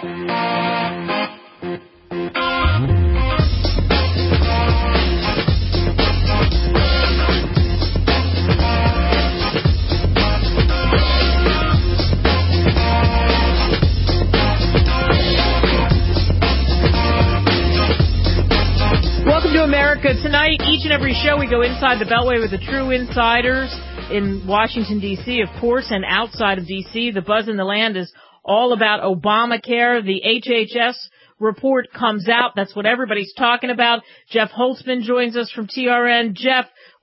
America. Tonight, each and every show, we go inside the Beltway with the true insiders in Washington, D.C., of course, and outside of D.C. The buzz in the land is all about Obamacare. The HHS report comes out. That's what everybody's talking about. Jeff Holtzman joins us from TRN. Jeff,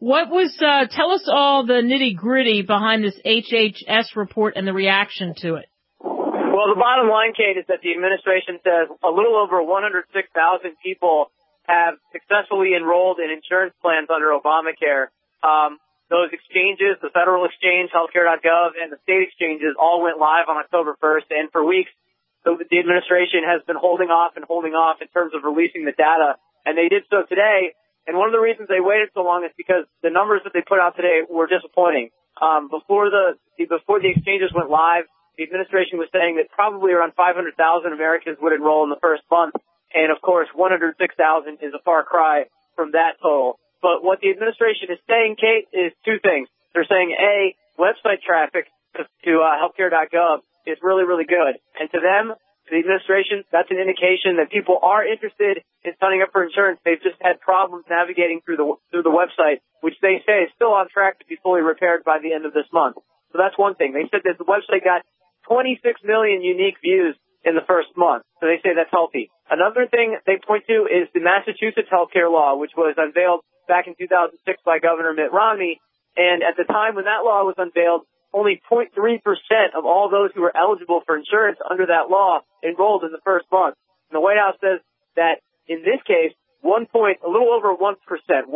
tell us all the nitty-gritty behind this HHS report and the reaction to it. Well, the bottom line, Kate, is that the administration says a little over 106,000 people have successfully enrolled in insurance plans under Obamacare. Those exchanges, the federal exchange, healthcare.gov, and the state exchanges all went live on October 1st. And for weeks, the administration has been holding off in terms of releasing the data. And they did so today. And one of the reasons they waited so long is because the numbers that they put out today were disappointing. Before the exchanges went live, the administration was saying that probably around 500,000 Americans would enroll in the first month. And, of course, 106,000 is a far cry from that total. But what the administration is saying, Kate, is two things. They're saying, A, website traffic to healthcare.gov is really, really good. And to them, to the administration, that's an indication that people are interested in signing up for insurance. They've just had problems navigating through the website, which they say is still on track to be fully repaired by the end of this month. So that's one thing. They said that the website got 26 million unique views in the first month. So they say that's healthy. Another thing they point to is the Massachusetts healthcare law, which was unveiled back in 2006 by Governor Mitt Romney. And at the time when that law was unveiled, only 0.3% of all those who were eligible for insurance under that law enrolled in the first month. And the White House says that in this case, a little over 1%, 1.3%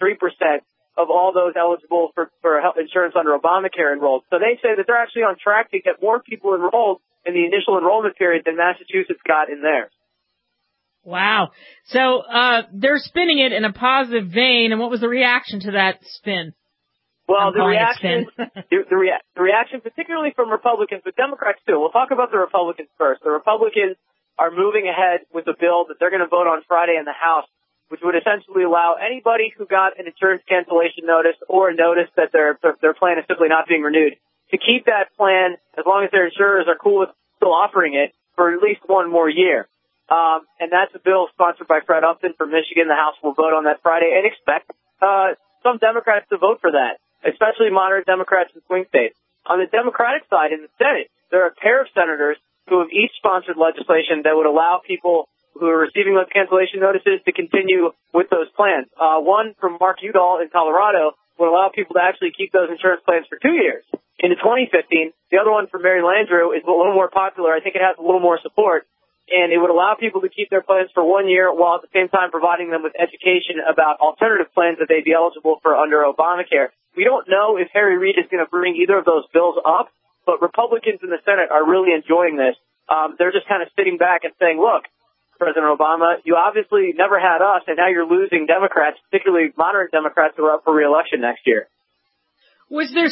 of all those eligible for health insurance under Obamacare enrolled. So they say that they're actually on track to get more people enrolled in the initial enrollment period than Massachusetts got in theirs. Wow. So they're spinning it in a positive vein, and what was the reaction to that spin? Well, the reaction, particularly from Republicans, but Democrats too. We'll talk about the Republicans first. The Republicans are moving ahead with a bill that they're going to vote on Friday in the House, which would essentially allow anybody who got an insurance cancellation notice or a notice that their plan is simply not being renewed to keep that plan as long as their insurers are cool with still offering it for at least one more year. And that's a bill sponsored by Fred Upton from Michigan. The House will vote on that Friday and expect some Democrats to vote for that, especially moderate Democrats in swing states. On the Democratic side in the Senate, there are a pair of senators who have each sponsored legislation that would allow people who are receiving those cancellation notices to continue with those plans. One from Mark Udall in Colorado would allow people to actually keep those insurance plans for 2 years into 2015. The other one from Mary Landrieu is a little more popular. I think it has a little more support. And it would allow people to keep their plans for 1 year while at the same time providing them with education about alternative plans that they'd be eligible for under Obamacare. We don't know if Harry Reid is going to bring either of those bills up, but Republicans in the Senate are really enjoying this. They're just kind of sitting back and saying, look, President Obama, you obviously never had us, and now you're losing Democrats, particularly moderate Democrats who are up for re-election next year. Was there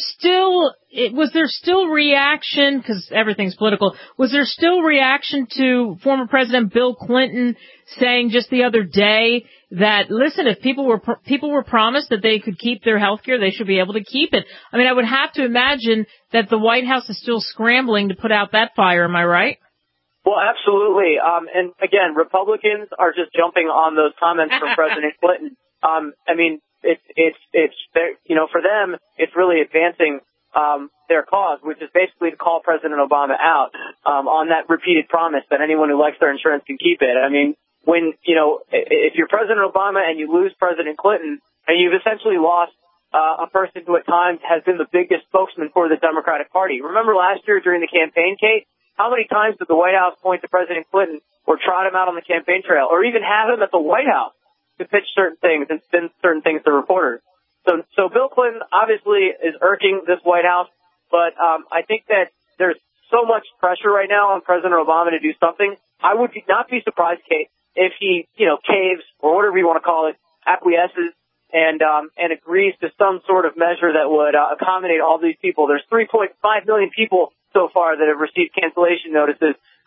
still reaction, because everything's political, was there still reaction to former President Bill Clinton saying just the other day that, listen, if people were promised that they could keep their health care, they should be able to keep it? I mean, I would have to imagine that the White House is still scrambling to put out that fire, am I right? Well, absolutely. And again, Republicans are just jumping on those comments from President Clinton. I mean, for them, it's really advancing their cause, which is basically to call President Obama out on that repeated promise that anyone who likes their insurance can keep it. I mean, if you're President Obama and you lose President Clinton, and you've essentially lost a person who at times has been the biggest spokesman for the Democratic Party. Remember last year during the campaign, Kate, how many times did the White House point to President Clinton or trot him out on the campaign trail or even have him at the White House to pitch certain things and spin certain things to reporters? So Bill Clinton obviously is irking this White House, but I think that there's so much pressure right now on President Obama to do something. I would not be surprised, Kate, if he, caves or whatever you want to call it, acquiesces and agrees to some sort of measure that would accommodate all these people. There's 3.5 million people so far that have received cancellation notices.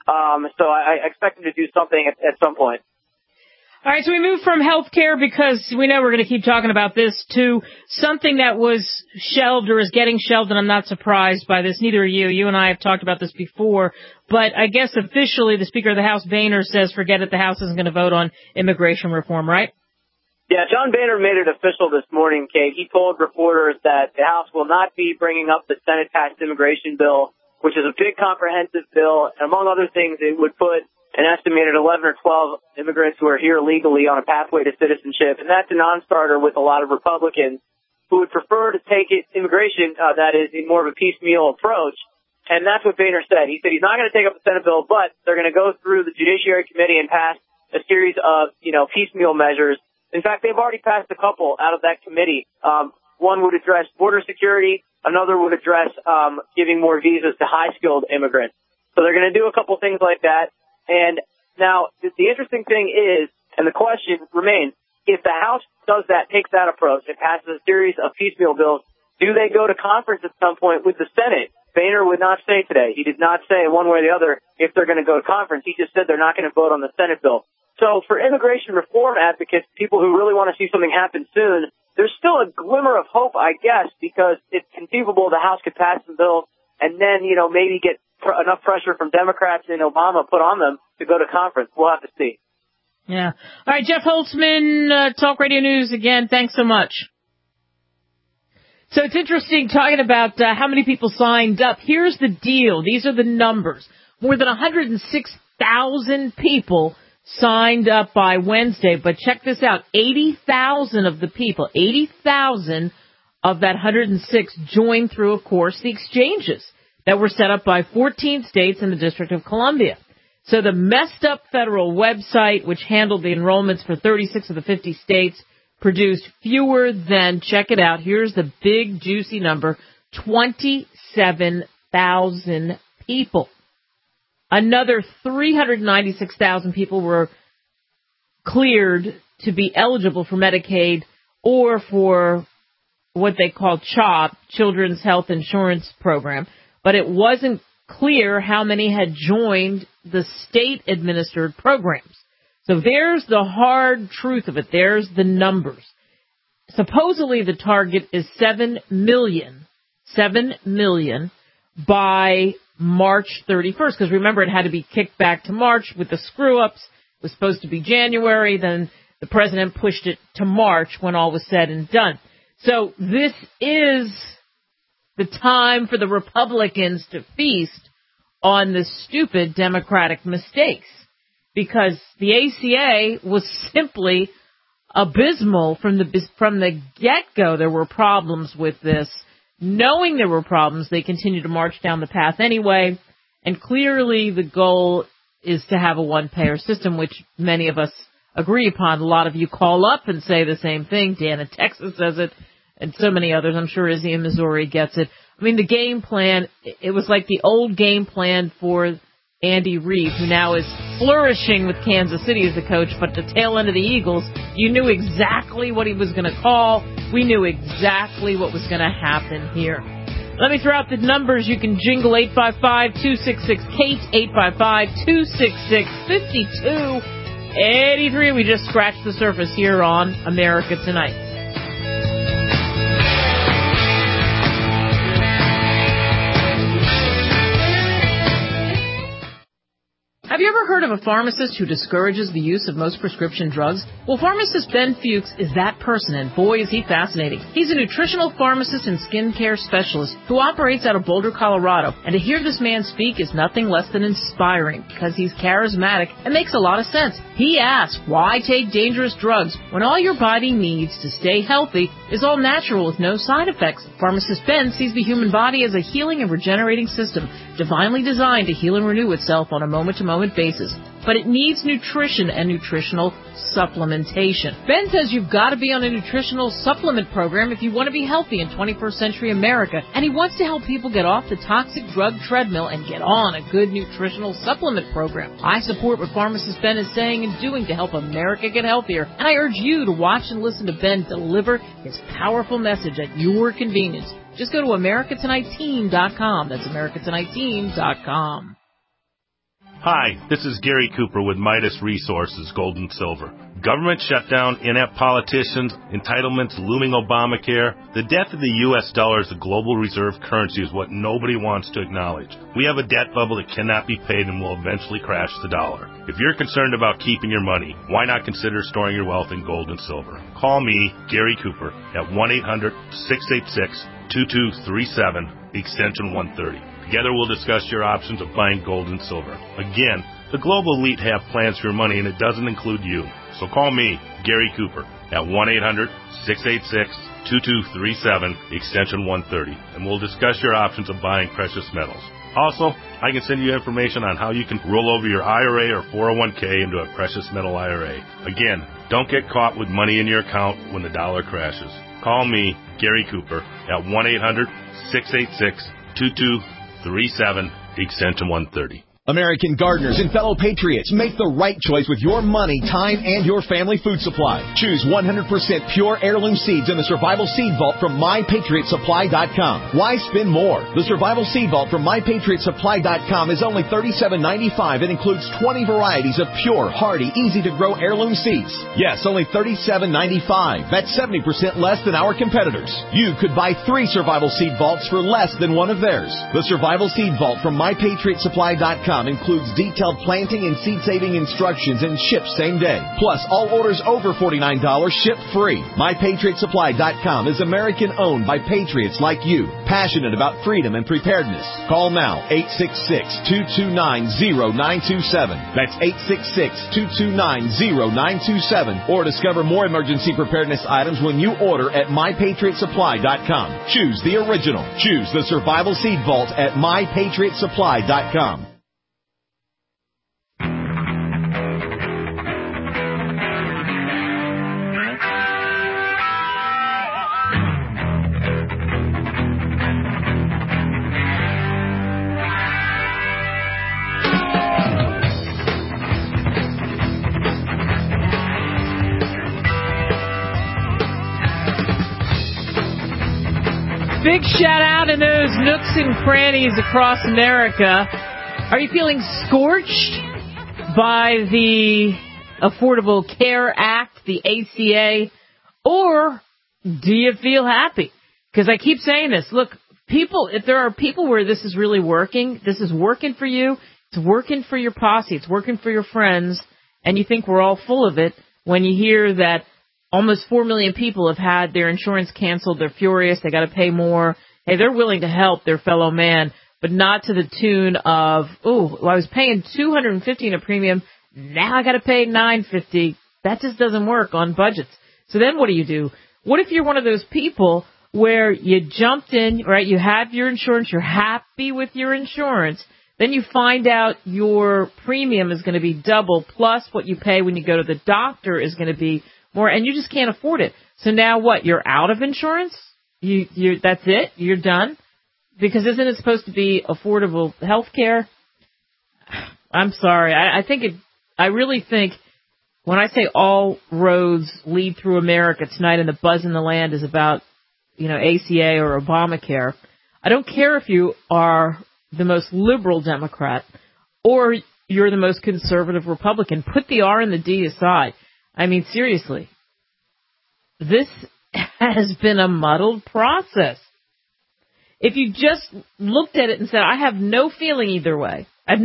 So I expect him to do something at some point. All right, so we move from health care, because we know we're going to keep talking about this, to something that was shelved or is getting shelved, and I'm not surprised by this. Neither are you. You and I have talked about this before. But I guess officially the Speaker of the House, Boehner, says forget it, the House isn't going to vote on immigration reform, right? Yeah, John Boehner made it official this morning, Kate. He told reporters that the House will not be bringing up the Senate-passed immigration bill, which is a big comprehensive bill. And among other things, it would put an estimated 11 or 12 immigrants who are here legally on a pathway to citizenship. And that's a non-starter with a lot of Republicans who would prefer to take immigration, that is, in more of a piecemeal approach. And that's what Boehner said. He said he's not going to take up the Senate bill, but they're going to go through the Judiciary Committee and pass a series of, piecemeal measures. In fact, they've already passed a couple out of that committee. One would address border security. Another would address giving more visas to high-skilled immigrants. So they're going to do a couple things like that. And now the interesting thing is, and the question remains, if the House does that, takes that approach, and passes a series of piecemeal bills, do they go to conference at some point with the Senate? Boehner would not say today. He did not say one way or the other if they're going to go to conference. He just said they're not going to vote on the Senate bill. So for immigration reform advocates, people who really want to see something happen soon, there's still a glimmer of hope, I guess, because it's conceivable the House could pass some bills and then, maybe get enough pressure from Democrats and Obama put on them to go to conference. We'll have to see. Yeah. All right, Jeff Holtzman, Talk Radio News again. Thanks so much. So it's interesting talking about how many people signed up. Here's the deal. These are the numbers. More than 106,000 people signed up by Wednesday. But check this out. 80,000 of the people, 80,000 of that 106 joined through, of course, the exchanges that were set up by 14 states and the District of Columbia. So the messed up federal website, which handled the enrollments for 36 of the 50 states, produced fewer than, check it out, here's the big juicy number, 27,000 people. Another 396,000 people were cleared to be eligible for Medicaid or for what they call CHOP, Children's Health Insurance Program. But it wasn't clear how many had joined the state-administered programs. So there's the hard truth of it. There's the numbers. Supposedly the target is 7 million by March 31st. Because remember, it had to be kicked back to March with the screw-ups. It was supposed to be January. Then the president pushed it to March when all was said and done. So this is the time for the Republicans to feast on the stupid Democratic mistakes, because the ACA was simply abysmal from the get-go. There were problems with this. Knowing there were problems, they continued to march down the path anyway, and clearly the goal is to have a one-payer system, which many of us agree upon. A lot of you call up and say the same thing. Dan in Texas says it, and so many others. I'm sure Izzy in Missouri gets it. I mean, the game plan, it was like the old game plan for Andy Reid, who now is flourishing with Kansas City as the coach, but the tail end of the Eagles, you knew exactly what he was going to call. We knew exactly what was going to happen here. Let me throw out the numbers. You can jingle 855-266-KATE, 855-266-5283. We just scratched the surface here on America Tonight. Have you ever heard of a pharmacist who discourages the use of most prescription drugs? Well, pharmacist Ben Fuchs is that person, and boy, is he fascinating. He's a nutritional pharmacist and skincare specialist who operates out of Boulder, Colorado. And to hear this man speak is nothing less than inspiring, because he's charismatic and makes a lot of sense. He asks, why take dangerous drugs when all your body needs to stay healthy is all natural with no side effects? Pharmacist Ben sees the human body as a healing and regenerating system, divinely designed to heal and renew itself on a moment-to-moment basis. But it needs nutrition and nutritional supplementation. Ben says you've got to be on a nutritional supplement program if you want to be healthy in 21st century America, and he wants to help people get off the toxic drug treadmill and get on a good nutritional supplement program. I support what pharmacist Ben is saying and doing to help America get healthier, and I urge you to watch and listen to Ben deliver his powerful message at your convenience. Just go to AmericaTonightTeam.com. That's AmericaTonightTeam.com. Hi, this is Gary Cooper with Midas Resources, Gold and Silver. Government shutdown, inept politicians, entitlements, looming Obamacare. The death of the U.S. dollar as a global reserve currency is what nobody wants to acknowledge. We have a debt bubble that cannot be paid and will eventually crash the dollar. If you're concerned about keeping your money, why not consider storing your wealth in gold and silver? Call me, Gary Cooper, at 1-800-686-2237, extension 130. Together we'll discuss your options of buying gold and silver. Again, the global elite have plans for your money, and it doesn't include you. So call me, Gary Cooper, at 1-800-686-2237, extension 130, and we'll discuss your options of buying precious metals. Also, I can send you information on how you can roll over your IRA or 401k into a precious metal IRA. Again, don't get caught with money in your account when the dollar crashes. Call me, Gary Cooper, at 1-800-686-2237, extension 130. American gardeners and fellow patriots, make the right choice with your money, time, and your family food supply. Choose 100% pure heirloom seeds in the Survival Seed Vault from MyPatriotSupply.com. Why spend more? The Survival Seed Vault from MyPatriotSupply.com is only $37.95 and includes 20 varieties of pure, hardy, easy-to-grow heirloom seeds. Yes, only $37.95. That's 70% less than our competitors. You could buy 3 Survival Seed Vaults for less than one of theirs. The Survival Seed Vault from MyPatriotSupply.com includes detailed planting and seed-saving instructions and ships same day. Plus, all orders over $49 ship free. MyPatriotSupply.com is American-owned by patriots like you, passionate about freedom and preparedness. Call now, 866-229-0927. That's 866-229-0927. Or discover more emergency preparedness items when you order at MyPatriotSupply.com. Choose the original. Choose the Survival Seed Vault at MyPatriotSupply.com. Big shout out in those nooks and crannies across America. Are you feeling scorched by the Affordable Care Act, the ACA, or do you feel happy? Because I keep saying this. Look, people, if there are people where this is really working, this is working for you, it's working for your posse, it's working for your friends, and you think we're all full of it when you hear that almost 4 million people have had their insurance canceled. They're furious. They got to pay more. Hey, they're willing to help their fellow man, but not to the tune of, I was paying $250 in a premium. Now I got to pay $950. That just doesn't work on budgets. So then what do? What if you're one of those people where you jumped in, right? You have your insurance. You're happy with your insurance. Then you find out your premium is going to be double, plus what you pay when you go to the doctor is going to be more, and you just can't afford it. So now what? You're out of insurance? That's it? You're done? Because isn't it supposed to be affordable health care? I'm sorry. I really think when I say all roads lead through America tonight and the buzz in the land is about, ACA or Obamacare, I don't care if you are the most liberal Democrat or you're the most conservative Republican. Put the R and the D aside. I mean, seriously, this has been a muddled process. If you just looked at it and said, I have no feeling either way,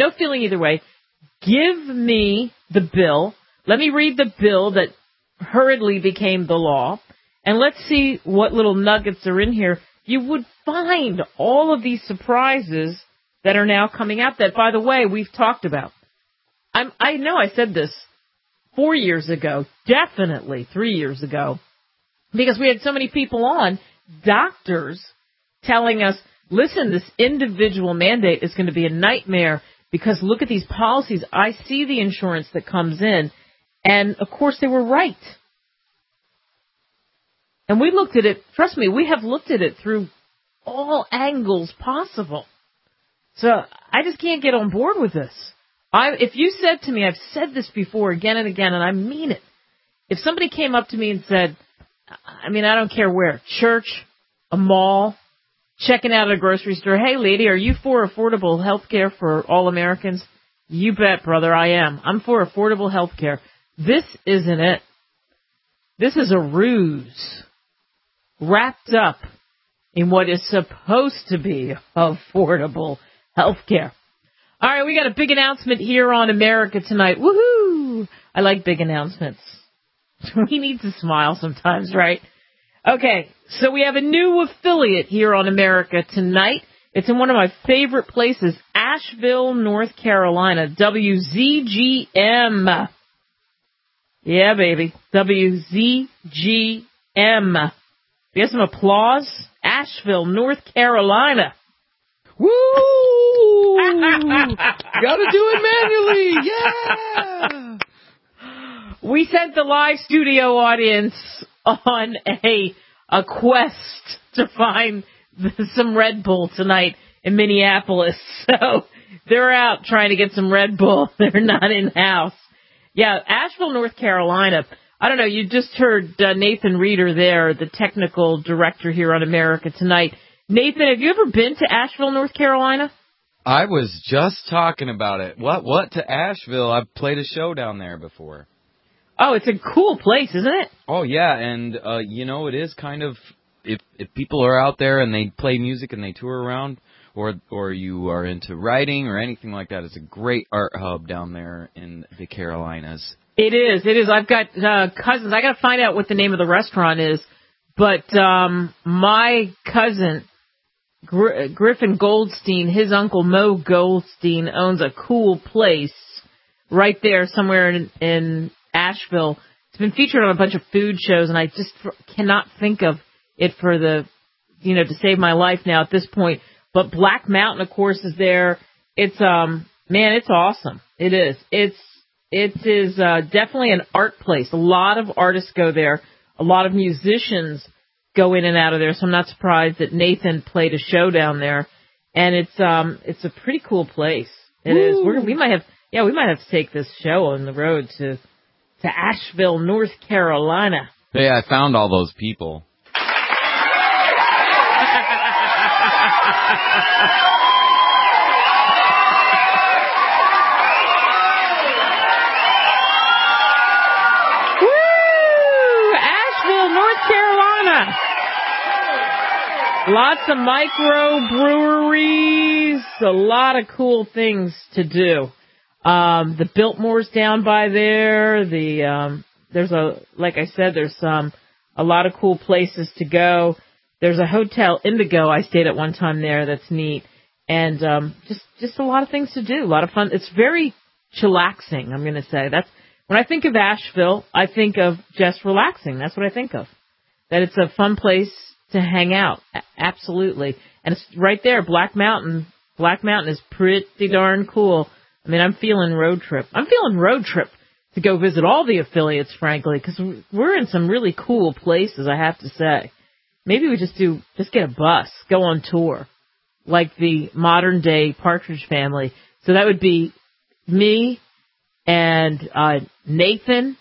give me the bill. Let me read the bill that hurriedly became the law, and let's see what little nuggets are in here. You would find all of these surprises that are now coming out that, by the way, we've talked about. I know I said this 4 years ago, definitely 3 years ago, because we had so many people on, doctors, telling us, listen, this individual mandate is going to be a nightmare because look at these policies. I see the insurance that comes in. And, of course, they were right. And we looked at it, trust me, we have looked at it through all angles possible. So I just can't get on board with this. If you said to me, I've said this before again and again, and I mean it. If somebody came up to me and said, I don't care where, church, a mall, checking out at a grocery store, hey, lady, are you for affordable health care for all Americans? You bet, brother, I am. I'm for affordable health care. This isn't it. This is a ruse wrapped up in what is supposed to be affordable health care. All right, we got a big announcement here on America Tonight. Woohoo! I like big announcements. We need to smile sometimes, right? Okay, so we have a new affiliate here on America Tonight. It's in one of my favorite places, Asheville, North Carolina, WZGM. Yeah, baby, WZGM. We have some applause. Asheville, North Carolina. Woo! Gotta do it manually. Yeah! We sent the live studio audience on a quest to find some Red Bull tonight in Minneapolis. So they're out trying to get some Red Bull. They're not in-house. Yeah, Asheville, North Carolina. I don't know, you just heard Nathan Reeder there, the technical director here on America Tonight. Nathan, have you ever been to Asheville, North Carolina? I was just talking about it. What to Asheville? I've played a show down there before. Oh, it's a cool place, isn't it? Oh, yeah, and, it is kind of, if people are out there and they play music and they tour around, or you are into writing or anything like that, it's a great art hub down there in the Carolinas. It is. I've got cousins. I got to find out what the name of the restaurant is, but my cousin, Griffin Goldstein, his uncle Mo Goldstein owns a cool place right there somewhere in Asheville. It's been featured on a bunch of food shows, and I just cannot think of it for to save my life now at this point. But Black Mountain, of course, is there. It's it's awesome. It is. It is definitely an art place. A lot of artists go there. A lot of musicians go in and out of there. So I'm not surprised that Nathan played a show down there. And it's a pretty cool place. It is. We might have to take this show on the road to Asheville, North Carolina. Hey, I found all those people. Lots of microbreweries, a lot of cool things to do. The Biltmore's down by there. There's a lot of cool places to go. There's a Hotel Indigo I stayed at one time there that's neat. And just a lot of things to do, a lot of fun. It's very chillaxing, I'm going to say. That's when I think of Asheville, I think of just relaxing. That's what I think of. That it's a fun place to hang out. Absolutely. And it's right there, Black Mountain. Black Mountain is pretty darn cool. I mean, I'm feeling road trip to go visit all the affiliates, frankly, because we're in some really cool places, I have to say. Maybe we just get a bus, go on tour, like the modern day Partridge Family. So that would be me and Nathan,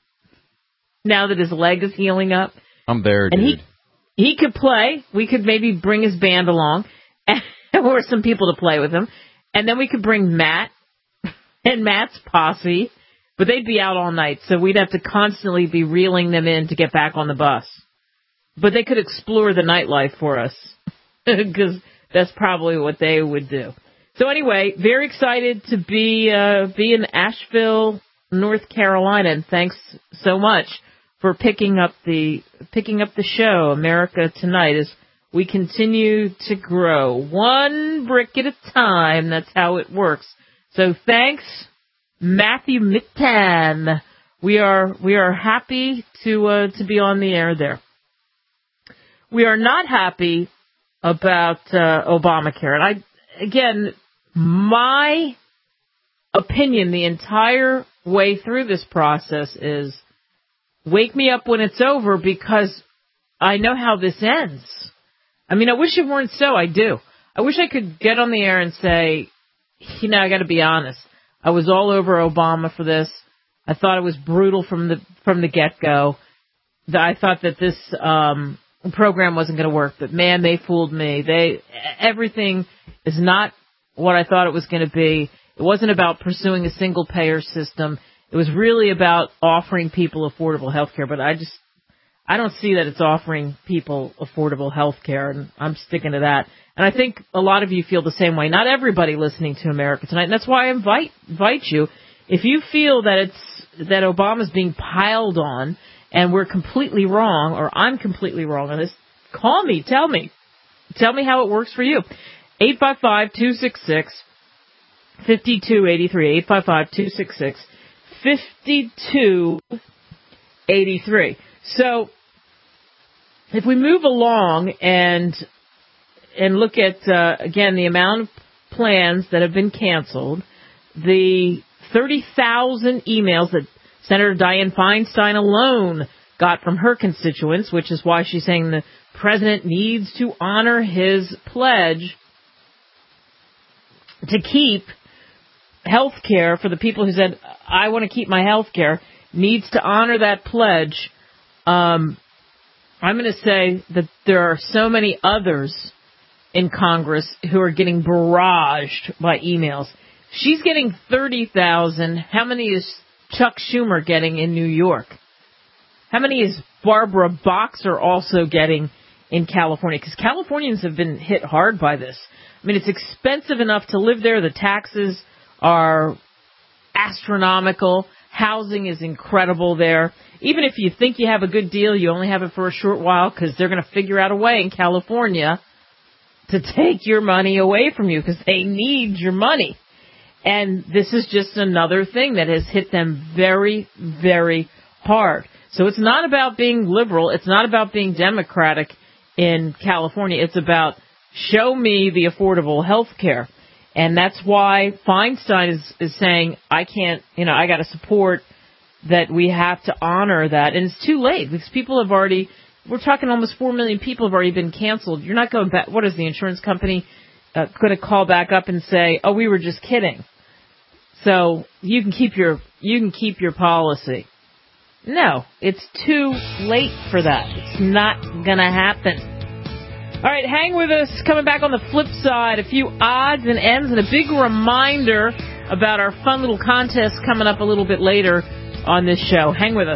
now that his leg is healing up. I'm there, dude. And he could play. We could maybe bring his band along, or some people to play with him. And then we could bring Matt and Matt's posse, but they'd be out all night, so we'd have to constantly be reeling them in to get back on the bus. But they could explore the nightlife for us, because that's probably what they would do. So anyway, very excited to be in Asheville, North Carolina, and thanks so much for picking up the show, America Tonight, as we continue to grow one brick at a time. That's how it works. So thanks, Matthew Mittan. We are happy to be on the air there. We are not happy about Obamacare, and my opinion the entire way through this process is, wake me up when it's over, because I know how this ends. I mean, I wish it weren't so. I do. I wish I could get on the air and say, I got to be honest. I was all over Obama for this. I thought it was brutal from the get-go. I thought that this program wasn't going to work, but man, they fooled me. Everything is not what I thought it was going to be. It It wasn't about pursuing a single-payer system. It was really about offering people affordable health care. But I don't see that it's offering people affordable health care, and I'm sticking to that. And I think a lot of you feel the same way. Not everybody listening to America Tonight, and that's why I invite you. If you feel that Obama's being piled on and we're completely wrong, or I'm completely wrong on this, call me, tell me how it works for you. 855-266-5283, 855-266-5283. So if we move along and look at, again, the amount of plans that have been canceled, the 30,000 emails that Senator Dianne Feinstein alone got from her constituents, which is why she's saying the president needs to honor his pledge to keep health care for the people who said, I want to keep my health care, needs to honor that pledge. I'm going to say that there are so many others in Congress who are getting barraged by emails. She's getting 30,000. How many is Chuck Schumer getting in New York? How many is Barbara Boxer also getting in California? Because Californians have been hit hard by this. I mean, it's expensive enough to live there. The taxes are astronomical. Housing is incredible there. Even if you think you have a good deal, you only have it for a short while because they're going to figure out a way in California to take your money away from you because they need your money. And this is just another thing that has hit them very, very hard. So it's not about being liberal. It's not about being democratic in California. It's about show me the affordable health care. And that's why Feinstein is saying, I can't, I got to support that we have to honor that. And it's too late because people have already, we're talking almost 4 million people have already been canceled. You're not going back. What is the insurance company going to call back up and say, oh, we were just kidding? So you can keep your policy. No, it's too late for that. It's not going to happen. All right, hang with us. Coming back on the flip side, a few odds and ends and a big reminder about our fun little contest coming up a little bit later on this show. Hang with us.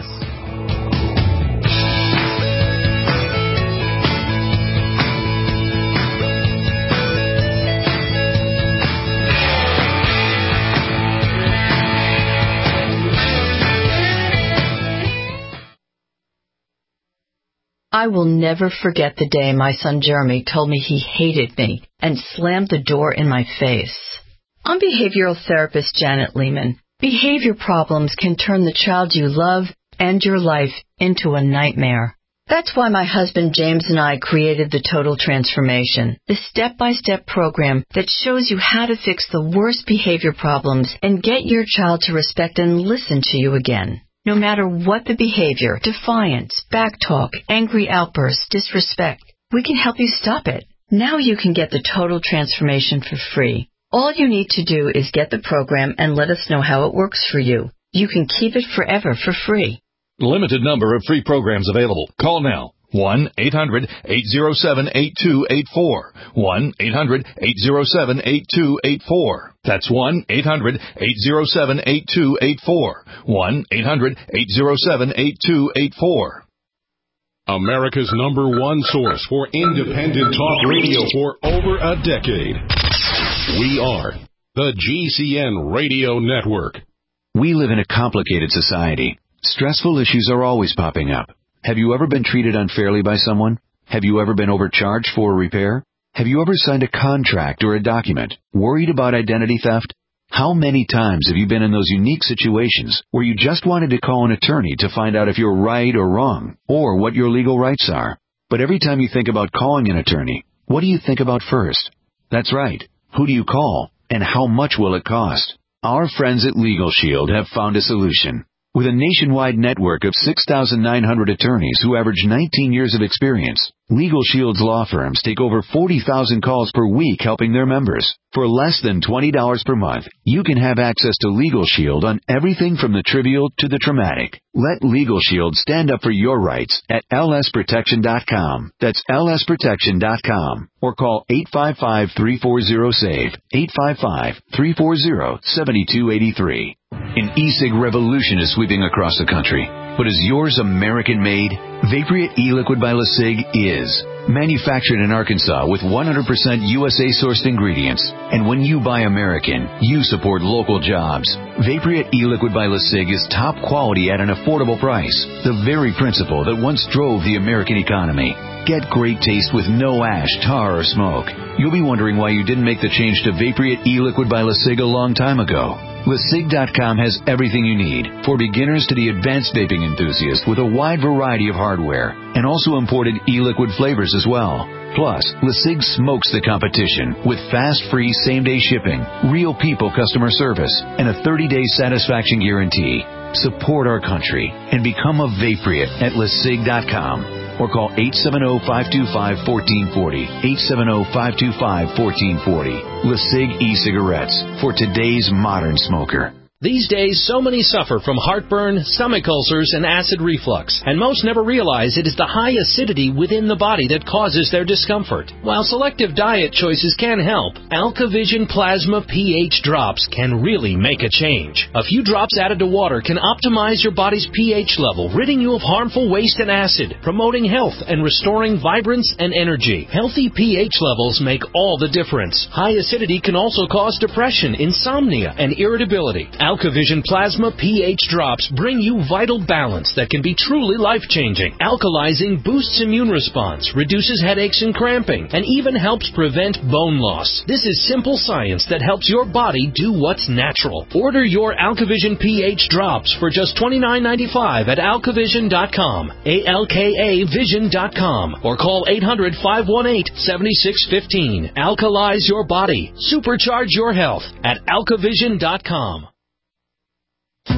I will never forget the day my son Jeremy told me he hated me and slammed the door in my face. I'm behavioral therapist Janet Lehman. Behavior problems can turn the child you love and your life into a nightmare. That's why my husband James and I created the Total Transformation, the step-by-step program that shows you how to fix the worst behavior problems and get your child to respect and listen to you again. No matter what the behavior, defiance, backtalk, angry outbursts, disrespect, we can help you stop it. Now you can get the Total Transformation for free. All you need to do is get the program and let us know how it works for you. You can keep it forever for free. Limited number of free programs available. Call now. 1-800-807-8284. 1-800-807-8284. That's 1-800-807-8284. 1-800-807-8284. America's #1 source for independent talk radio for over a decade. We are the GCN Radio Network. We live in a complicated society. Stressful issues are always popping up. Have you ever been treated unfairly by someone? Have you ever been overcharged for a repair? Have you ever signed a contract or a document worried about identity theft? How many times have you been in those unique situations where you just wanted to call an attorney to find out if you're right or wrong, or what your legal rights are? But every time you think about calling an attorney, what do you think about first? That's right. Who do you call, and how much will it cost? Our friends at Legal Shield have found a solution. With a nationwide network of 6,900 attorneys who average 19 years of experience, Legal Shield's law firms take over 40,000 calls per week helping their members. For less than $20 per month, you can have access to Legal Shield on everything from the trivial to the traumatic. Let Legal Shield stand up for your rights at lsprotection.com. That's lsprotection.com. Or call 855-340-SAVE, 855-340-7283. An e-cig revolution is sweeping across the country. But is yours American-made? Vaporite e-liquid by LeSig is. Manufactured in Arkansas with 100% USA-sourced ingredients. And when you buy American, you support local jobs. Vaporite e-liquid by LeSig is top quality at an affordable price. The very principle that once drove the American economy. Get great taste with no ash, tar, or smoke. You'll be wondering why you didn't make the change to Vaporite e-liquid by LeSig a long time ago. LeSig.com has everything you need, for beginners to the advanced vaping enthusiast, with a wide variety of hardware, and also imported e-liquid flavors as well. Plus, LeSig smokes the competition with fast, free, same-day shipping, real people customer service, and a 30-day satisfaction guarantee. Support our country and become a Vaporite at LeSig.com. Or call 870-525-1440, 870-525-1440. LeSig e-cigarettes for today's modern smoker. These days, so many suffer from heartburn, stomach ulcers, and acid reflux, and most never realize it is the high acidity within the body that causes their discomfort. While selective diet choices can help, AlkaVision Plasma pH drops can really make a change. A few drops added to water can optimize your body's pH level, ridding you of harmful waste and acid, promoting health and restoring vibrance and energy. Healthy pH levels make all the difference. High acidity can also cause depression, insomnia, and irritability. AlkaVision Plasma pH drops bring you vital balance that can be truly life-changing. Alkalizing boosts immune response, reduces headaches and cramping, and even helps prevent bone loss. This is simple science that helps your body do what's natural. Order your AlkaVision pH drops for just $29.95 at alkavision.com, ALKAvision.com, or call 800-518-7615. Alkalize your body. Supercharge your health at alkavision.com. Well,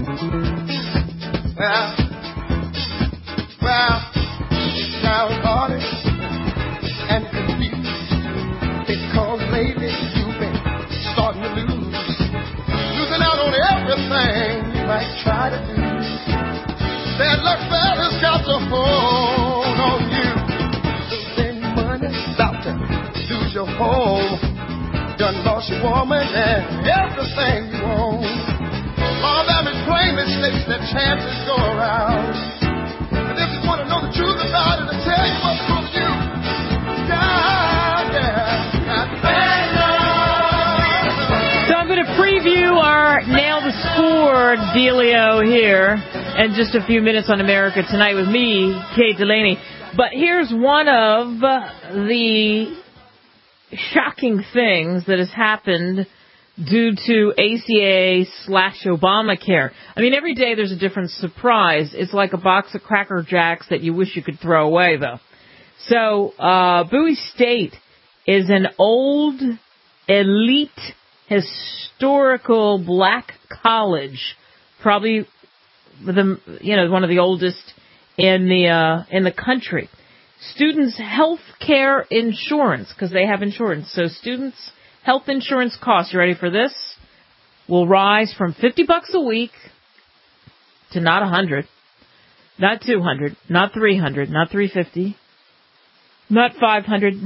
it's downhearted and confused because lately you've been starting to losing out on everything you might try to do. Bad luck fella's got the hold on you. Losing money, about to lose your home. Done lost your woman and everything you own. All of them is plainly states that chances go around. But if you want to know the truth about it, I'll tell you what's going to do. So I'm going to preview our Nail the Score dealio here in just a few minutes on America Tonight with me, Kate Delaney. But here's one of the shocking things that has happened due to ACA/Obamacare. I mean, every day there's a different surprise. It's like a box of Cracker Jacks that you wish you could throw away, though. So, Bowie State is an old, elite, historical black college, probably one of the oldest in the country. Students' health care insurance, because they have insurance. So students' health insurance costs, you ready for this, will rise from $50 a week to not $100, not $200, not $300, not $350, not $500,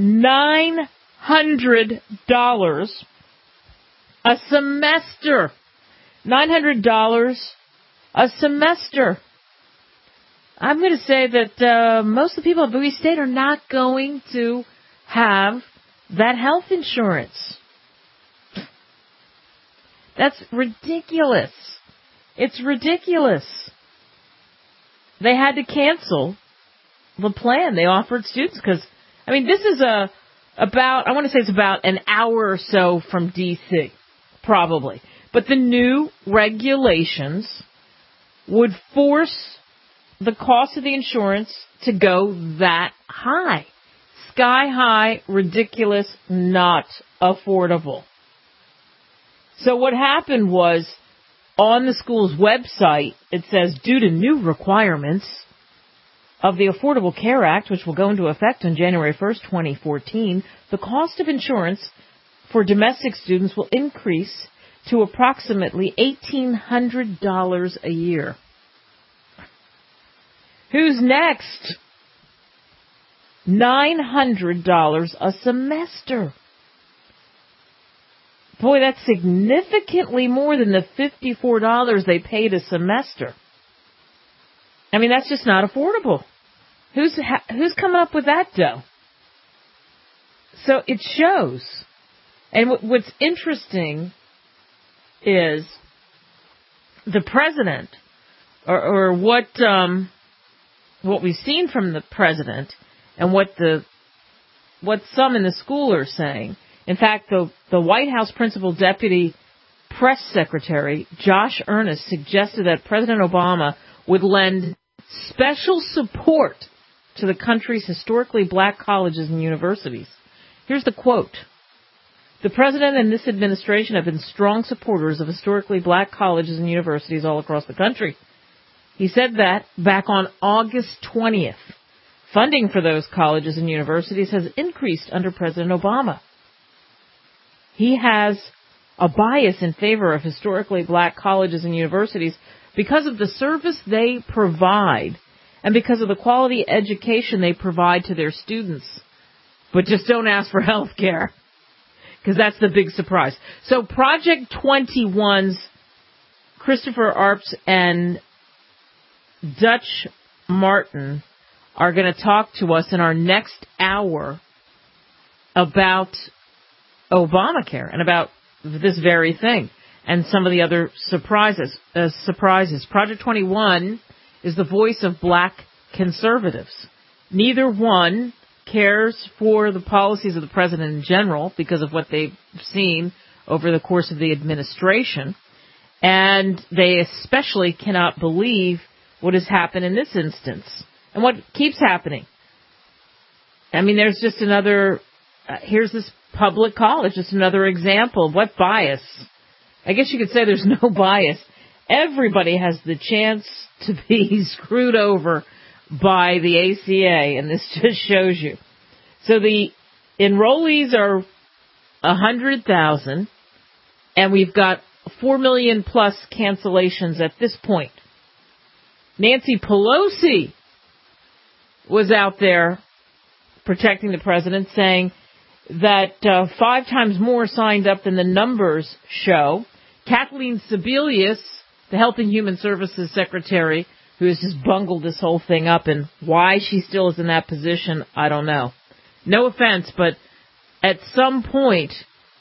$900 a semester. $900 a semester. I'm going to say that most of the people at Bowie State are not going to have that health insurance. That's ridiculous. It's ridiculous. They had to cancel the plan they offered students because, I mean, this is about an hour or so from D.C., probably. But the new regulations would force the cost of the insurance to go that high. Sky high, ridiculous, not affordable. So what happened was, on the school's website, it says, due to new requirements, of the Affordable Care Act, which will go into effect on January 1st, 2014, the cost of insurance for domestic students will increase to approximately $1,800 a year. Who's next? $900 a semester. Boy, that's significantly more than the $54 they paid a semester. I mean, that's just not affordable. Who's coming up with that dough? So it shows. And what's interesting is the president, or what we've seen from the president, and what some in the school are saying. In fact, the White House Principal Deputy Press Secretary Josh Earnest suggested that President Obama would lend special support to the country's historically black colleges and universities. Here's the quote. The president and this administration have been strong supporters of historically black colleges and universities all across the country. He said that back on August 20th. Funding for those colleges and universities has increased under President Obama. He has a bias in favor of historically black colleges and universities because of the service they provide and because of the quality education they provide to their students. But just don't ask for health care, because that's the big surprise. So Project 21's Christopher Arps and Dutch Martin are going to talk to us in our next hour about Obamacare and about this very thing and some of the other surprises. Project 21 is the voice of black conservatives. Neither one cares for the policies of the president in general because of what they've seen over the course of the administration, and they especially cannot believe what has happened in this instance and what keeps happening. I mean, there's just another, here's this public college, just another example of what bias. I guess you could say there's no bias. Everybody has the chance to be screwed over by the ACA, and this just shows you. So the enrollees are 100,000, and we've got 4 million plus cancellations at this point. Nancy Pelosi was out there protecting the president, saying that 5 times more signed up than the numbers show. Kathleen Sebelius, the Health and Human Services Secretary, who has just bungled this whole thing up, and why she still is in that position, I don't know. No offense, but at some point,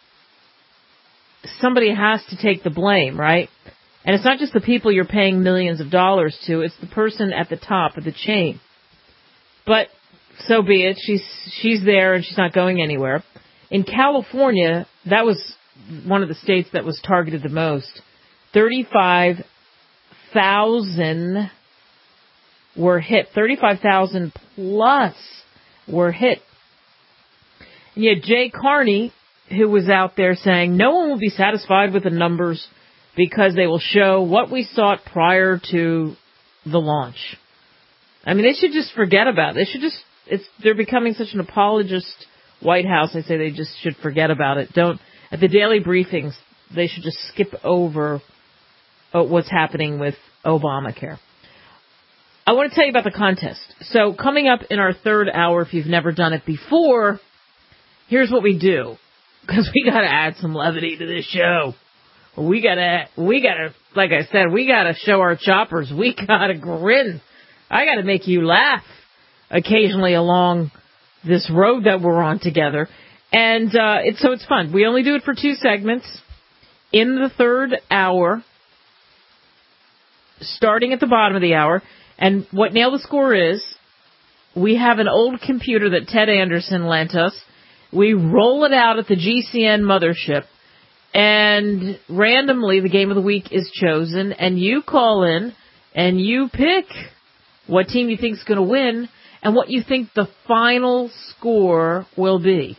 somebody has to take the blame, right? And it's not just the people you're paying millions of dollars to, it's the person at the top of the chain. But so be it. She's there and she's not going anywhere. In California, that was one of the states that was targeted the most. 35,000 were hit. 35,000 plus were hit. And you had Jay Carney, who was out there saying no one will be satisfied with the numbers because they will show what we sought prior to the launch. I mean, they should just forget about it. They should just, they're becoming such an apologist White House. I say they just should forget about it. At the daily briefings, they should just skip over what's happening with Obamacare. I want to tell you about the contest. So coming up in our third hour, if you've never done it before, here's what we do. Because we got to add some levity to this show. We gotta, like I said, we gotta show our choppers. We gotta grin. I gotta make you laugh occasionally along this road that we're on together. And it's fun. We only do it for 2 segments. In the third hour, starting at the bottom of the hour, and what Nail the Score is, we have an old computer that Ted Anderson lent us. We roll it out at the GCN mothership, and randomly the game of the week is chosen, and you call in, and you pick what team you think is going to win, and what you think the final score will be.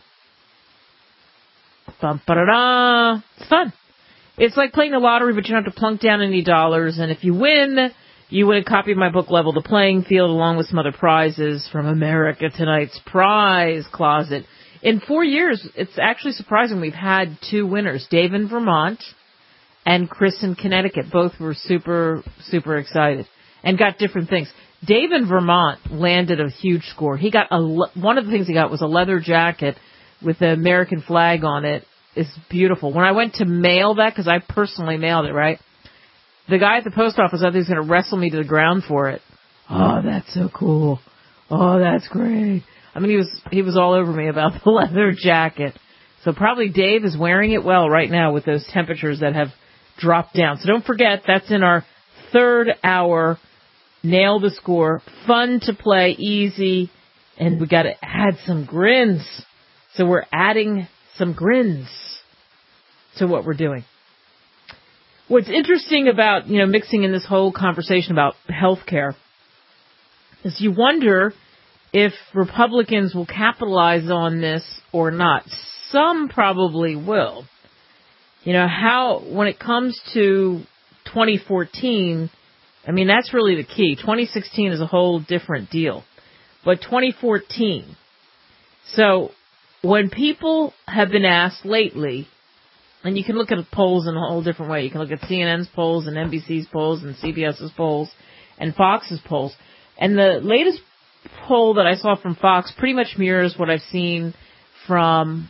It's fun. It's like playing the lottery, but you don't have to plunk down any dollars, and if you win, You win a copy of my book, Level the Playing Field, along with some other prizes from America Tonight's Prize Closet. In 4 years, it's actually surprising we've had 2 winners, Dave in Vermont and Chris in Connecticut. Both were super, super excited and got different things. Dave in Vermont landed a huge score. He got one of the things he got was a leather jacket with the American flag on it. It's beautiful. When I went to mail that, because I personally mailed it, right? The guy at the post office, I think, is going to wrestle me to the ground for it. Oh, that's so cool. Oh, that's great. I mean, he was all over me about the leather jacket. So probably Dave is wearing it well right now with those temperatures that have dropped down. So don't forget, that's in our 3rd hour. Nail the score. Fun to play, easy, and we got to add some grins. So we're adding some grins to what we're doing. What's interesting about, mixing in this whole conversation about healthcare is you wonder if Republicans will capitalize on this or not. Some probably will. When it comes to 2014, I mean, that's really the key. 2016 is a whole different deal. But 2014. So when people have been asked lately, and you can look at polls in a whole different way. You can look at CNN's polls and NBC's polls and CBS's polls and Fox's polls. And the latest poll that I saw from Fox pretty much mirrors what I've seen from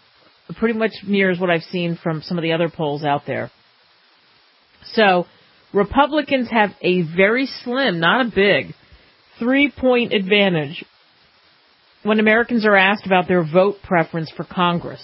some of the other polls out there. So Republicans have a very slim, not a big, 3-point advantage when Americans are asked about their vote preference for Congress.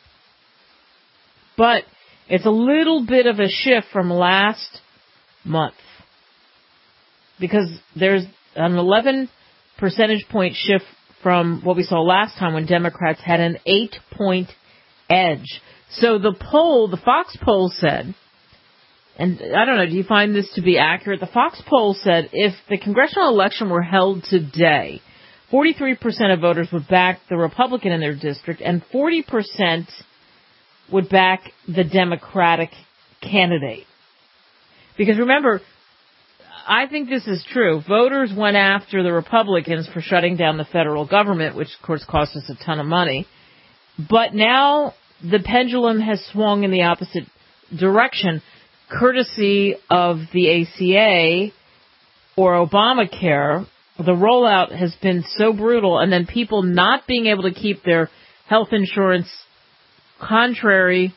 But it's a little bit of a shift from last month because there's an 11 percentage point shift from what we saw last time when Democrats had an 8-point edge. So the Fox poll said, and I don't know, do you find this to be accurate? The Fox poll said if the congressional election were held today, 43% of voters would back the Republican in their district and 40% would back the Democratic candidate. Because remember, I think this is true. Voters went after the Republicans for shutting down the federal government, which of course cost us a ton of money. But now the pendulum has swung in the opposite direction, courtesy of the ACA or Obamacare. The rollout has been so brutal, and then people not being able to keep their health insurance contrary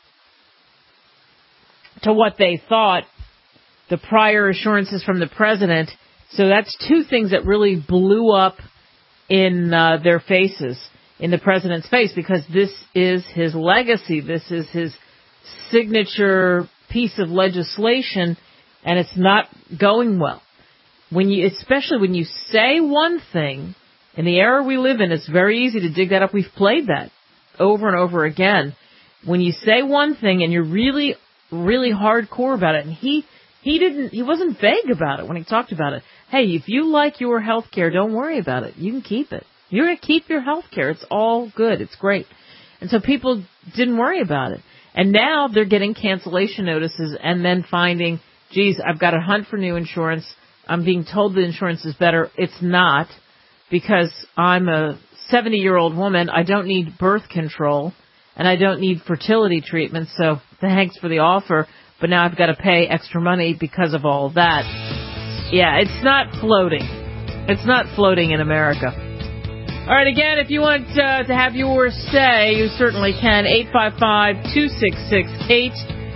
to what they thought, the prior assurances from the president. So that's 2 things that really blew up in their faces, in the president's face, because this is his legacy. This is his signature piece of legislation, and it's not going well. Especially when you say one thing, in the era we live in, it's very easy to dig that up. We've played that over and over again. When you say one thing and you're really, really hardcore about it, and he wasn't vague about it when he talked about it. Hey, if you like your health care, don't worry about it. You can keep it. You're going to keep your health care. It's all good. It's great. And so people didn't worry about it. And now they're getting cancellation notices and then finding, geez, I've got to hunt for new insurance. I'm being told the insurance is better. It's not, because I'm a 70-year-old woman. I don't need birth control, and I don't need fertility treatment, so thanks for the offer, but now I've got to pay extra money because of all that. Yeah, it's not floating. It's not floating in America. All right, again, if you want to have your say, you certainly can. 855-266-KATE,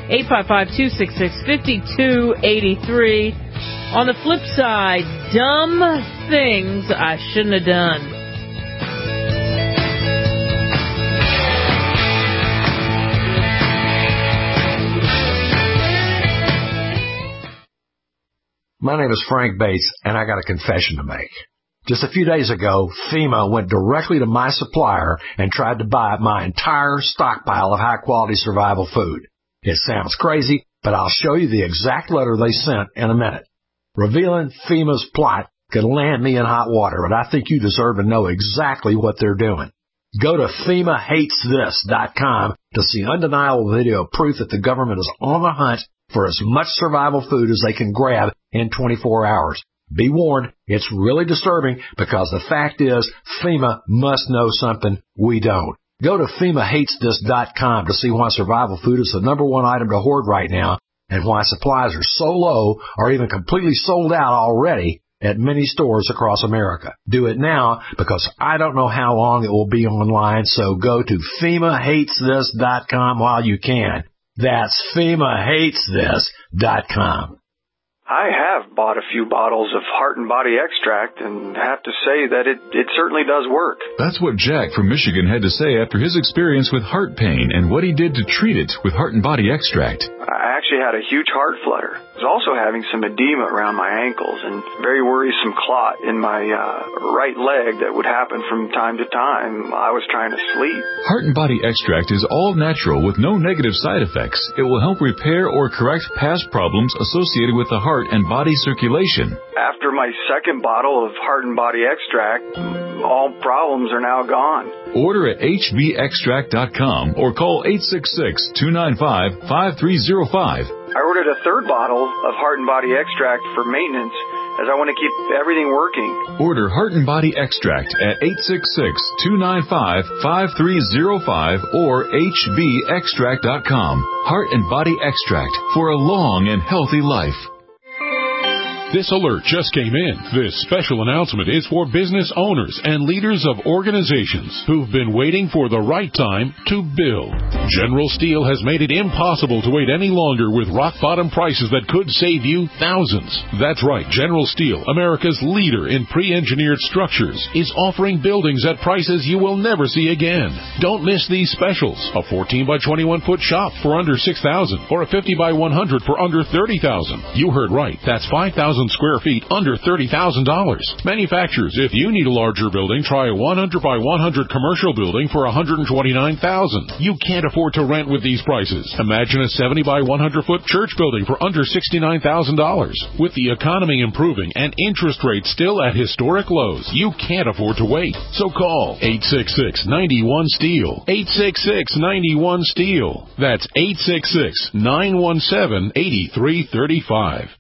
855-266-5283. On the flip side, dumb things I shouldn't have done. My name is Frank Bates, and I got a confession to make. Just a few days ago, FEMA went directly to my supplier and tried to buy my entire stockpile of high-quality survival food. It sounds crazy, but I'll show you the exact letter they sent in a minute. Revealing FEMA's plot could land me in hot water, but I think you deserve to know exactly what they're doing. Go to FEMAHatesThis.com to see undeniable video proof that the government is on the hunt for as much survival food as they can grab in 24 hours. Be warned, it's really disturbing because the fact is FEMA must know something we don't. Go to FEMAHatesThis.com to see why survival food is the number one item to hoard right now and why supplies are so low or even completely sold out already at many stores across America. Do it now because I don't know how long it will be online, so go to FEMAHatesThis.com while you can. That's FEMAHatesThis.com. I have bought a few bottles of Heart and Body Extract and have to say that it certainly does work. That's what Jack from Michigan had to say after his experience with heart pain and what he did to treat it with Heart and Body Extract. I actually had a huge heart flutter. I was also having some edema around my ankles and very worrisome clot in my right leg that would happen from time to time. I was trying to sleep. Heart and Body Extract is all natural with no negative side effects. It will help repair or correct past problems associated with the heart and body circulation. After my second bottle of Heart and Body Extract, all problems are now gone. Order at hbextract.com or call 866-295-5305. I ordered a third bottle of Heart and Body Extract for maintenance as I want to keep everything working. Order Heart and Body Extract at 866-295-5305 or hbextract.com. Heart and Body Extract for a long and healthy life. This alert just came in. This special announcement is for business owners and leaders of organizations who've been waiting for the right time to build. General Steel has made it impossible to wait any longer with rock-bottom prices that could save you thousands. That's right. General Steel, America's leader in pre-engineered structures, is offering buildings at prices you will never see again. Don't miss these specials. A 14 by 21 foot shop for under $6,000 or a 50 by 100 for under $30,000. You heard right. That's 5,000 square feet under $30,000. Manufacturers, if you need a larger building, try a 100 by 100 commercial building for $129,000. You can't afford to rent with these prices. Imagine a 70 by 100 foot church building for under $69,000. With the economy improving and interest rates still at historic lows, you can't afford to wait. So call 866-91-STEEL. 866-91-STEEL. That's 866-917-8335.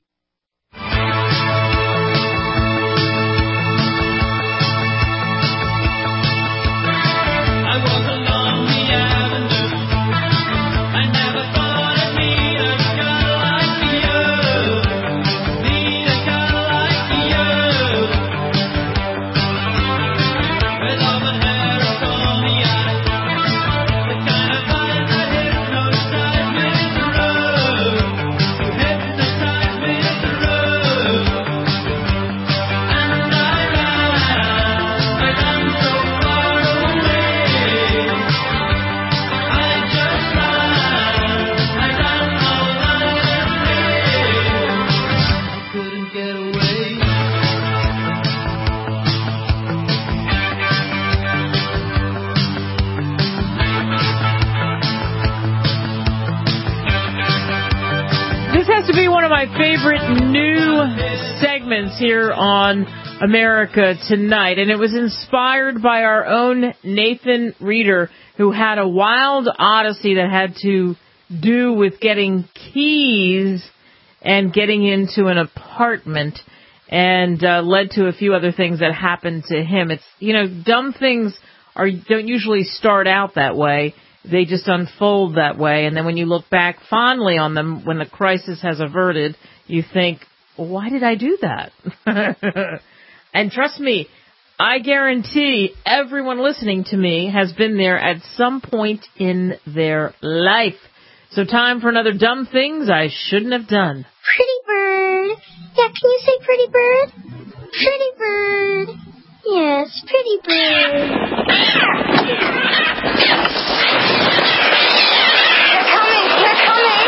My favorite new segments here on America Tonight, and it was inspired by our own Nathan Reeder, who had a wild odyssey that had to do with getting keys and getting into an apartment, and led to a few other things that happened to him. It's, dumb things don't usually start out that way. They just unfold that way, and then when you look back fondly on them, when the crisis has averted, you think, why did I do that? And trust me, I guarantee everyone listening to me has been there at some point in their life. So time for another dumb things I shouldn't have done. Pretty bird. Yeah, can you say pretty bird? Pretty bird. Yes, pretty bird. They're coming.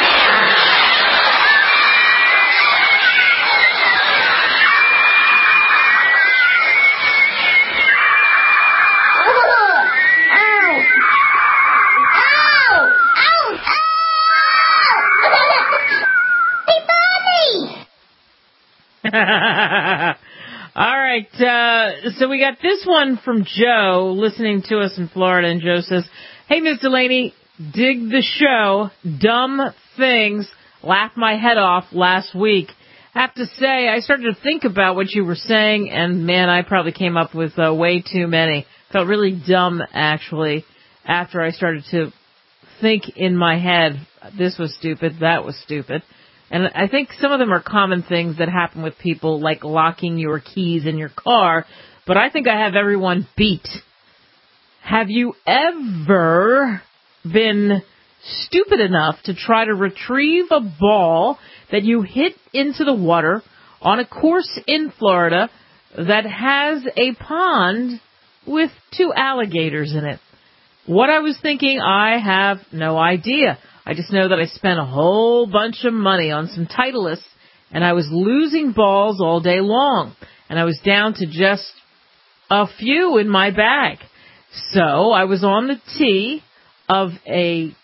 All right, so we got this one from Joe listening to us in Florida, and Joe says, "Hey, Ms. Delaney, dig the show. Dumb things. laughed my head off last week. I have to say, I started to think about what you were saying, and man, I probably came up with way too many. Felt really dumb, actually, after I started to think in my head, this was stupid, that was stupid. And I think some of them are common things that happen with people, like locking your keys in your car, but I think I have everyone beat. Have you ever been stupid enough to try to retrieve a ball that you hit into the water on a course in Florida that has a pond with 2 alligators in it? What I was thinking, I have no idea. I just know that I spent a whole bunch of money on some Titleists, and I was losing balls all day long, and I was down to just a few in my bag. So I was on the tee of a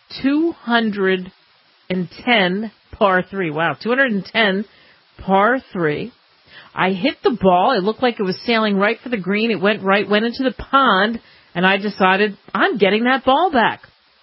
210 par 3. Wow, 210 par 3. I hit the ball. It looked like it was sailing right for the green. It went into the pond, and I decided I'm getting that ball back.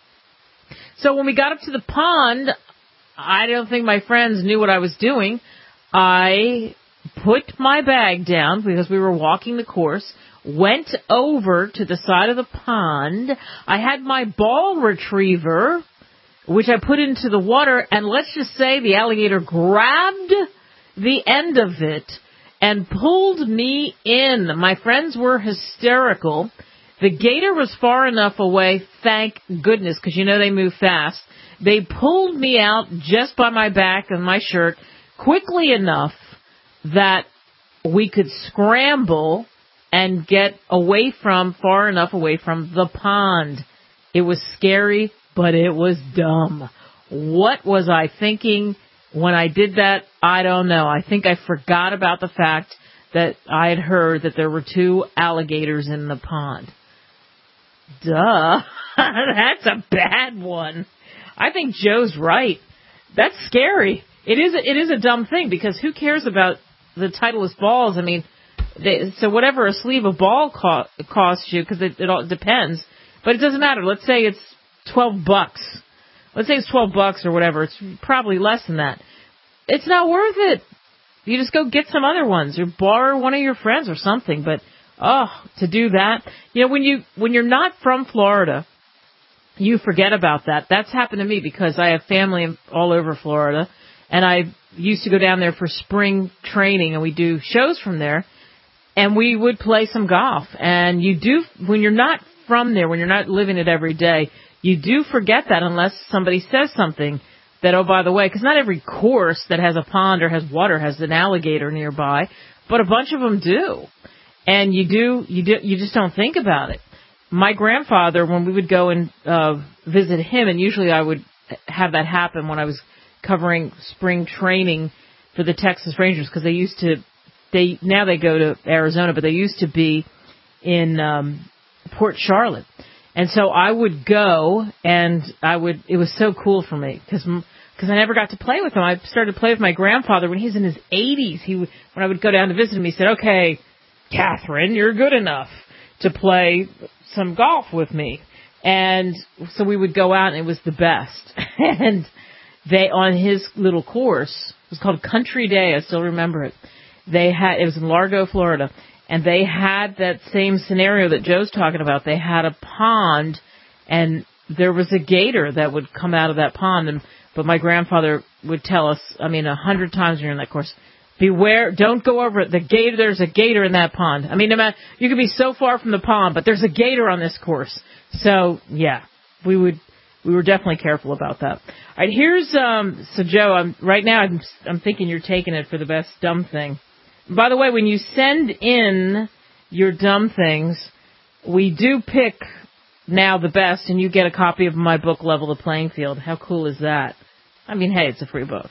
So when we got up to the pond, I don't think my friends knew what I was doing. I put my bag down because we were walking the course, went over to the side of the pond. I had my ball retriever, which I put into the water, and let's just say the alligator grabbed the end of it and pulled me in. My friends were hysterical. The gator was far enough away, thank goodness, because you know they move fast. They pulled me out just by my back and my shirt quickly enough that we could scramble and get far enough away from the pond. It was scary, but it was dumb. What was I thinking when I did that? I don't know. I think I forgot about the fact that I had heard that there were 2 alligators in the pond. Duh. That's a bad one. I think Joe's right. That's scary. It is a dumb thing, because who cares about the Titleist balls? I mean, so whatever a sleeve of ball costs you, because it all depends, but it doesn't matter. Let's say it's $12. Let's say it's $12 or whatever. It's probably less than that. It's not worth it. You just go get some other ones or borrow one of your friends or something. But to do that, when you're not from Florida, you forget about that. That's happened to me because I have family all over Florida, and I used to go down there for spring training, and we do shows from there, and we would play some golf. And you do, when you're not from there, when you're not living it every day, you do forget that unless somebody says something that, oh, by the way, because not every course that has a pond or has water has an alligator nearby, but a bunch of them do. And you just don't think about it. My grandfather, when we would go and visit him, and usually I would have that happen when I was covering spring training for the Texas Rangers, because now they go to Arizona, but they used to be in Port Charlotte. And so I would go, and it was so cool for me, because I never got to play with him. I started to play with my grandfather when he was in his 80s. When I would go down to visit him, he said, "Okay, Catherine, you're good enough to play some golf with me." And so we would go out, and it was the best. And on his little course, it was called Country Day, I still remember it. It was in Largo, Florida, and they had that same scenario that Joe's talking about. They had a pond, and there was a gator that would come out of that pond. But my grandfather would tell us, 100 times during that course, beware, don't go over it. There's a gator in that pond. No matter, you could be so far from the pond, but there's a gator on this course. So, yeah, we were definitely careful about that. All right, here's, so Joe, right now I'm thinking you're taking it for the best dumb thing. By the way, when you send in your dumb things, we do pick now the best, and you get a copy of my book, Level the Playing Field. How cool is that? Hey, it's a free book.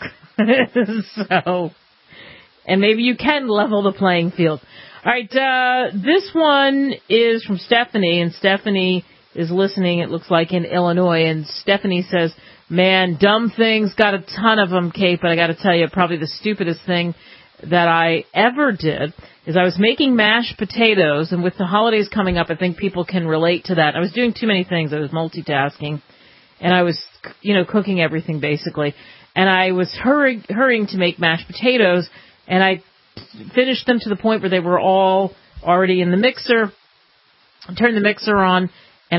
So, and maybe you can level the playing field. All right, this one is from Stephanie, and Stephanie is listening, it looks like, in Illinois, and Stephanie says, "Man, dumb things, got a ton of them, Kate, but I got to tell you, probably the stupidest thing that I ever did is I was making mashed potatoes, and with the holidays coming up, I think people can relate to that. I was doing ting many things. I was multitasking, and I was, cooking everything basically. and I was hurrying to make mashed potatoes, and I finished them to the point where they were all already in the mixer. I turned the mixer on, and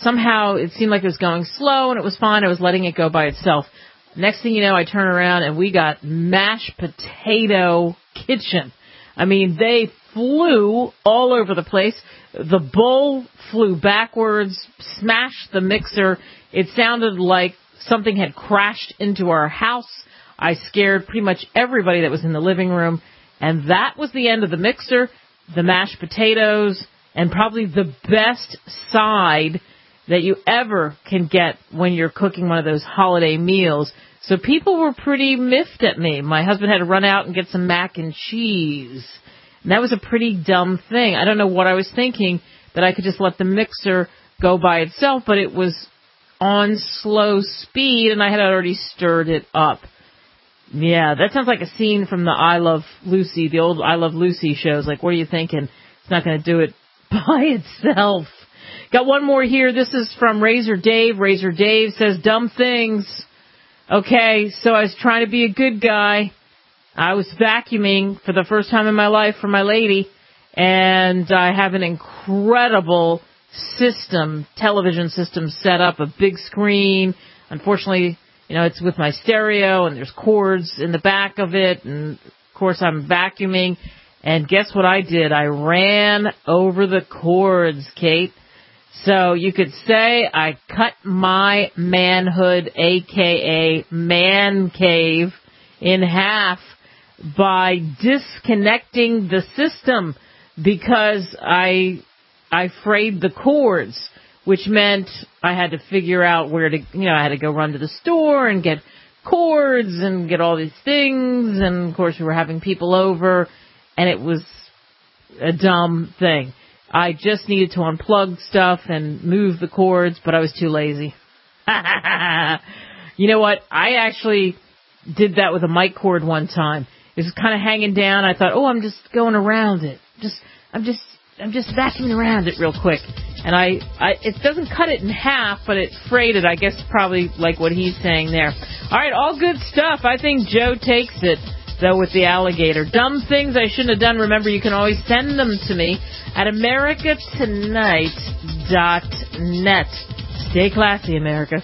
it seemed like it was going slow, and it was fine. I was letting it go by itself. Next thing you know, I turn around, and we got mashed potato kitchen. I mean, they flew all over the place. The bowl flew backwards, smashed the mixer. It sounded like something had crashed into our house. I scared pretty much everybody that was in the living room. And that was the end of the mixer, the mashed potatoes, and probably the best side that you ever can get when you're cooking one of those holiday meals. So people were pretty miffed at me. My husband had to run out and get some mac and cheese. And that was a pretty dumb thing. I don't know what I was thinking, that I could just let the mixer go by itself, but it was on slow speed, and I had already stirred it up. Yeah, that sounds like a scene from the I Love Lucy, the old I Love Lucy shows. Like, what are you thinking? It's not going to do it by itself. Got one more here. This is from Razor Dave. Razor Dave says, dumb things. Okay, so I was trying to be a good guy. I was vacuuming for the first time in my life for my lady, and I have an incredible television system set up, a big screen. Unfortunately, it's with my stereo, and there's cords in the back of it, and of course I'm vacuuming. And guess what I did? I ran over the cords, Kate. So you could say I cut my manhood, a.k.a. man cave, in half by disconnecting the system because I frayed the cords, which meant I had to figure out where to, I had to go run to the store and get cords and get all these things. And, of course, we were having people over, and it was a dumb thing. I just needed to unplug stuff and move the cords, but I was too lazy. You know what? I actually did that with a mic cord one time. It was kind of hanging down. I thought, I'm just going around it. I'm just vacuuming around it real quick. And it doesn't cut it in half, but it frayed it. I guess probably like what he's saying there. All right, all good stuff. I think Joe takes it, though, with the alligator. Dumb things I shouldn't have done. Remember, you can always send them to me at americatonight.net. Stay classy, America.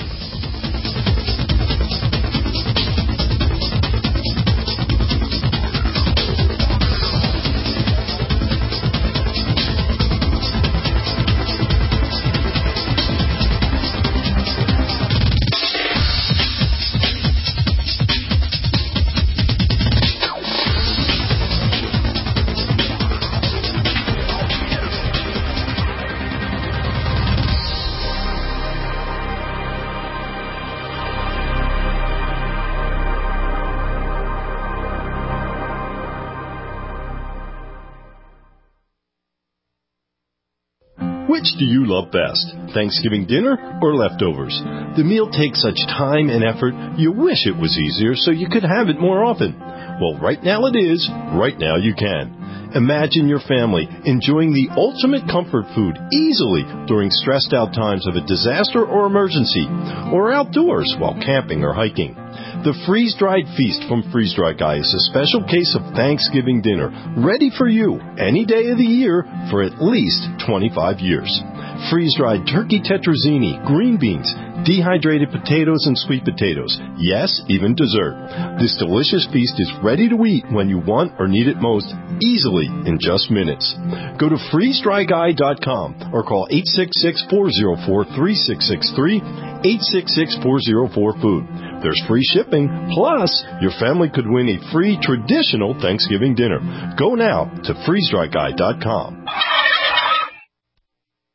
Which do you love best, Thanksgiving dinner or leftovers? The meal takes such time and effort, you wish it was easier so you could have it more often. Well, right now it is. Right now you can. Imagine your family enjoying the ultimate comfort food easily during stressed out times of a disaster or emergency, or outdoors while camping or hiking. The freeze-dried feast from Freeze Dry Guy is a special case of Thanksgiving dinner, ready for you any day of the year for at least 25 years. Freeze-dried turkey tetrazzini, green beans, dehydrated potatoes and sweet potatoes. Yes, even dessert. This delicious feast is ready to eat when you want or need it most, easily in just minutes. Go to freezedryguy.com or call 866-404-3663, 866-404-FOOD. There's free shipping, plus your family could win a free traditional Thanksgiving dinner. Go now to freezedryguy.com.